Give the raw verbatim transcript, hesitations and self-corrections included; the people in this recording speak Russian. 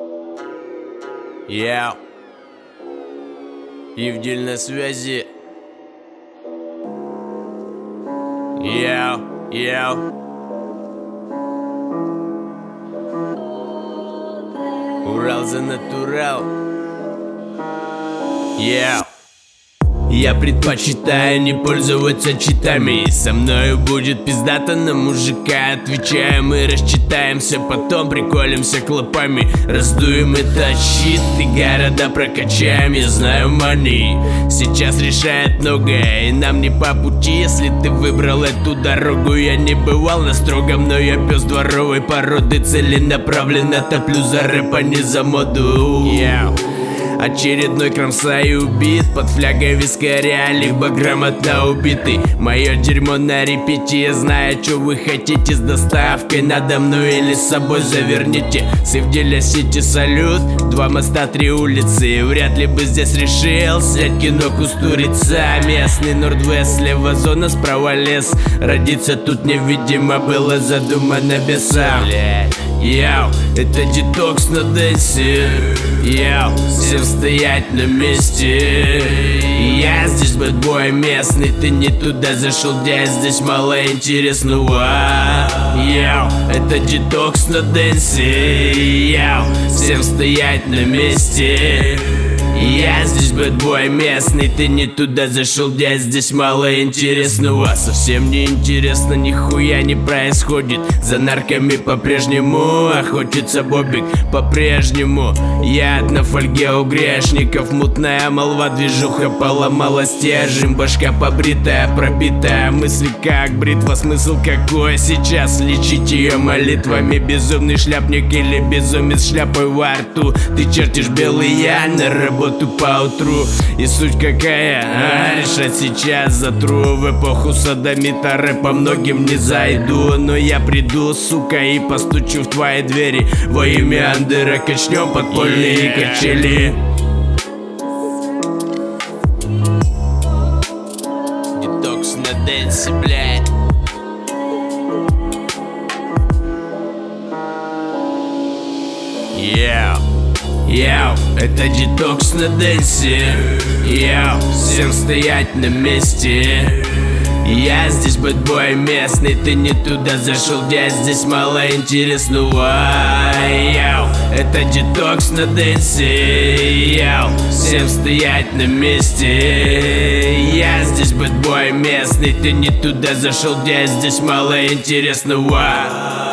Я Евдиль на связи. Я, я Урал за натурал. Я Я предпочитаю не пользоваться читами. Со мною будет пиздато на мужика. Отвечаем и рассчитаемся, потом приколимся клопами. Раздуем этот щит и города прокачаем. Я знаю мани сейчас решает многое, и нам не по пути, если ты выбрал эту дорогу. Я не бывал на строгом, но я пес дворовой породы. Целенаправленно топлю за рэп, а не за моду. yeah. Очередной кромсай убит под флягой вискаря, либо грамотно убитый. Мое дерьмо на репите, я знаю, что вы хотите. С доставкой надо мной или с собой заверните. С Евдиля Сити салют, два моста, три улицы. Вряд ли бы здесь решил снять кино Кустурица. Местный Нордвест, слева зона, справа лес. Родиться тут невидимо было задумано бесам. Яу, это детокс на дэнсе. Яу, всем стоять на месте. Я здесь бэтбой местный, ты не туда зашел, где здесь мало интересного. Яу, это детокс на дэнсе. Яу, всем стоять на месте. Я здесь бэтбой местный, ты не туда зашел, где здесь мало интересного. Совсем не интересно, нихуя не происходит. За нарками по-прежнему охотится Бобик, по-прежнему. Яд на фольге у грешников, мутная молва, движуха поломала стержень. Башка побритая, пробитая, мысли как бритва. Смысл какой сейчас? Лечить ее молитвами. Безумный шляпник или безумец с шляпой во рту. Ты чертишь белый, я на работу поутру. И суть какая, а? Решать сейчас затру. В эпоху садомита рэпа многим не зайду. Но я приду, сука, и постучу в твои двери. Во имя Андера качнем подпольные yeah. качели. Детокс на дэнсе, блядь. Yeah. Яу, это детокс на дэнсе. Яу, всем стоять на месте. Я здесь бэтбой местный, ты не туда зашел, где здесь мало интересного. Яу, это детокс на дэнсе. Яу, всем стоять на месте. Я здесь бэтбой местный, ты не туда зашел, где здесь мало интересного.